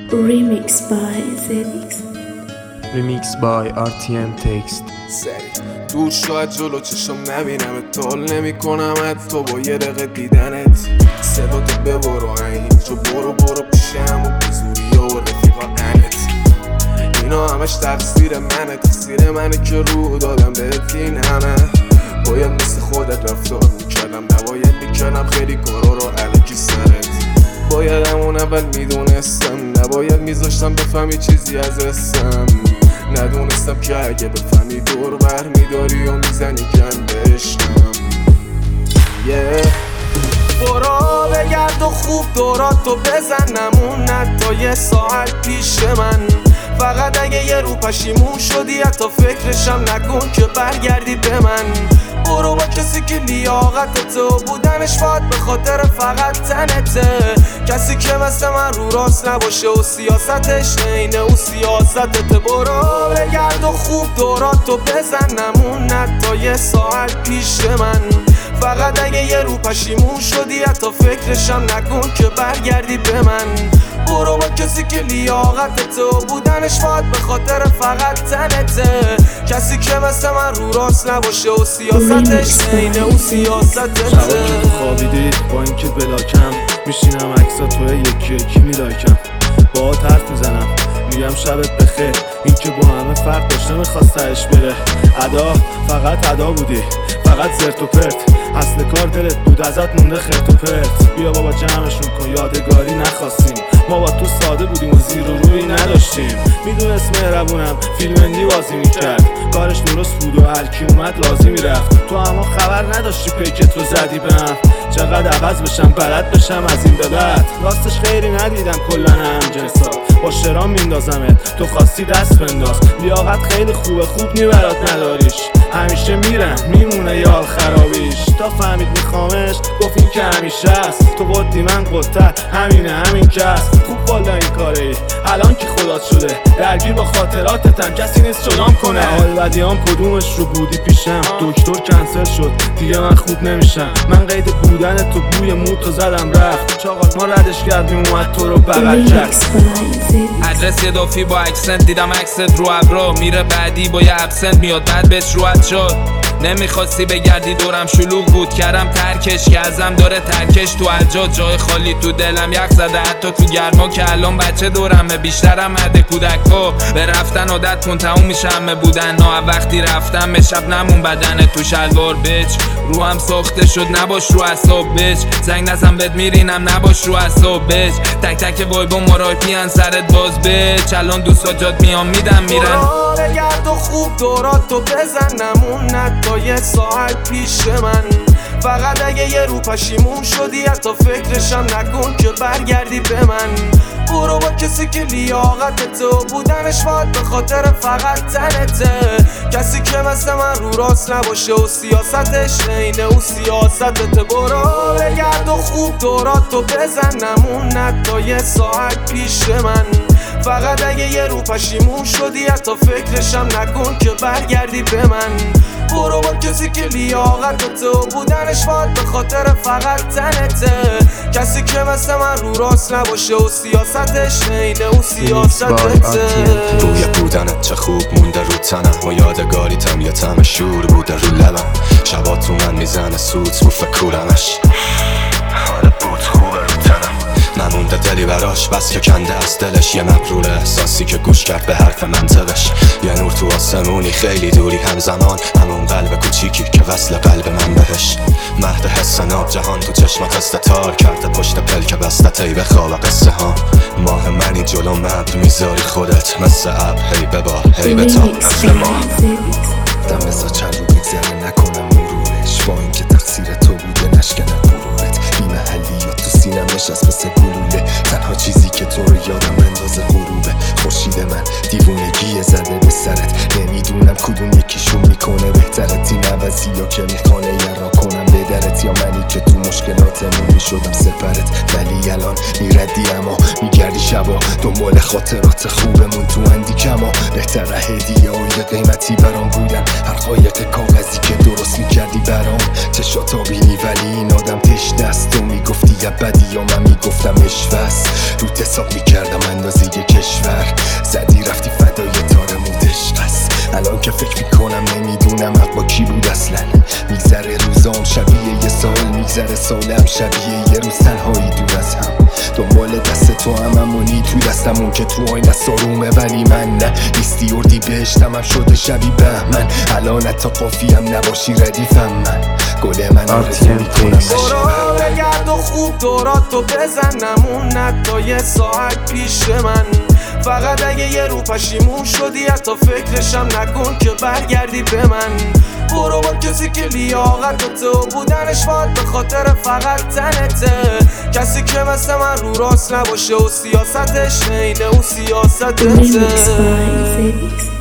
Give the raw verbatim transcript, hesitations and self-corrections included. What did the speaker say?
Remix by Zedix. Remix by آر تی ام Text. سری دور شاید جلو چشم نبینم تال نمی کنمت تو با یه دقیقه دیدنت صداتو ببرو اینجا برو برو پیشم و بزوری و رفیقا انت اینا همش تقصیر منه تقصیر منه که رو دادم بهت این همه باید مثل خودت رفتار میکردم نباید میکردم خیلی کارا رو علکی سرت باید همون اول میدونستم نباید میذاشتم بفهمی چیزی از اسم ندونستم که اگه بفهمی دور بر میداری و میزنی گند عشقم yeah. برا بگرد و خوب دوراتو بزن نمون تا یه ساعت پیش من فقط اگه یه رو پشیمون شدی حتی فکرشم نکن که برگردی به من برو با کسی که لیاقتته بودنش فقط به خاطر فقط تنته کسی که مثل من رو راست نباشه و سیاستش اینه او سیاستته برو بگرد و خوب دوراتو بزن نمون تا یه ساعت پیش من فقط اگه یه رو پشیمون شدی حتی فکرشم نکن که برگردی به من برو با کسی که لیاقتته بودنش فقط به خاطر فقط تنته کسی که مثل من رو راست نباشه و سیاستش اینه او سیاستته شبا که تو خوابیدی با اینکه بلاکم میشینم عکسا توی یکی یکی میلایکم با حرف میزنم میگم شبت بخیر این که با همه فرق داشته میخواستهش بره ادا فقط ادا بودی فقط زرت و پرت اصل کار دلت بود ازت مونده خرت و پرت بیا بابا جمعشون کن یادگاری نخواستیم ما با تو ساده بودیم و زیر و روی نداشتیم میدونست مهربونم فیلمندی بازی میکرد کارش درست بود و هرکی اومد لازی میرفت تو اما خبر نداشتی پیکت رو زدی به هم چقدر عوض بشم بلد بشم از این به بعد راستش خیری ندیدم کلن هم جنسا با شرام میندازمت تو خواستی دست بنداز لیاقت خیلی خوبه خوب میبرات نداریش همیشه میرم میمونه یال خرابیش تا فهمید میخوامش گفت این که همیشه است تو قدی من قدتر همینه همین که است خوب بالا این کاره ای الان که خدات شده درگیر با خاطراتتم کسی نیست جدام کنه حال بدیام کدومش رو بودی پیشم دکتر کنسل شد دیگه من خوب نمیشم من قید بودن تو بوی موتو زدم رفت چاقال ما ردش کردیم اومد تو رو بغل کرد ادرس یه دافی با اکسنت دیدم اکست رو ابرا میره بعدی با یه ابسنت میاد بعد بهش روحت شد نمیخواستی بگردی دورم شلوغ بود کردم ترکش که ازم داره ترکش تو الجا جای خالی تو دلم یک زده حتی تو گرما که الان بچه دورمه بیشترم مده کودکو به رفتن عادت کن تموم میشه همه بودن نه وقتی رفتم به شب نمون بدنه تو شلوار بچ رو هم ساخته شد نباش رو اصاب بچ زنگ نزن بد میرینم نباش رو اصاب بچ تک تک وایبون مرایپی ان سرت باز بچ الان دوستا جات میام میدم میرن بگرد و خوب دوراتو بزن نمون تا یه ساعت پیش من فقط اگه یه رو پشیمون شدی حتی فکرشم نکن که برگردی به من برو با کسی که لیاقتته بودنش فقط به خاطر فقط تنته کسی که مثل من رو راست نباشه و سیاستش اینه او سیاستته برو بگرد و خوب دوراتو بزن نمون تا یه ساعت پیش من فقط اگه یه رو پشیمون شدی حتی فکرشم نکن که برگردی به من برو با کسی که لیاقتته بودنش فقط به خاطر فقط تنته کسی که مثل من رو راست نباشه و سیاستش اینه او سیاستته روی بودنت چه خوب مونده رو تنم و یادگاریتم یه طعم شور بوده رو لبم شبا تو من میزنه سوت رو فکرمش حال بود خوبه رو تنم نمونده دلی براش بس که کنده از دلش یه مبرور احساسی که گوش کرد به حرف منطقش یه نور تو آسمونی خیلی دوری همزمان همون قلب کوچیکی که وصل قلب من بهش مهد حس ناب جهان تو چشمت استتار کرده پشت پلک بستت ای به خواب قصه ها ماه منی جلو مبر میذاری خودت مثل اب هی ببار هی بتاب مثل ما دم بزا چند رو بگذره نکنم مرورش با اینکه تقصیر تو بوده نشکنه مرورت بی محلی یا تو سینم نشست مثل گلوله تنها چیزی که تو رو یادم بندازه غروبه خورشید من دیوونگی زده به سرت نمیدونم کدوم یکیشون میکنه بهترت این عوضی یا که میخوانه یه را کنم به درت یا منی که تو مشکلاتمون میشدم سپرت ولی الان میردی اما میگردی شبا دنبال خاطرات خوبمون تو اندی کما بهتره هدیه های قیمتی برام بودن هر قایق کاغذی که درست میکردی برام چشاتا بینی ولی این آدم تشنه است تو میگفتی یا بدی یا من میگفتم اشوست روت حساب میکردم اندازه یک بود اصلا. میگذره روزام شبیه یه سال، میگذره سالم شبیه یه روز تنهایی دور از هم. دنبال دست تو هم امونی تو دستمون که تو آینه سارومه، ولی من نه. نیستی اردی بهشتم هم شده شبی بهمن. الان حتی قافی هم نباشی ردیفم من. گله من آرزو میکنم برو بگرد و خوب دوراتو بزن، نمون حتی یه ساعت پیش من. فقط اگه یه رو پشیمون شدی حتی فکرشم نکن که برگردی به من. برو با کسی که لیاقت و تو بودنش باید به خاطر فقط تنته. کسی که مثل من رو راست نباشه و سیاستش اینه و سیاستته. Remix by Z X.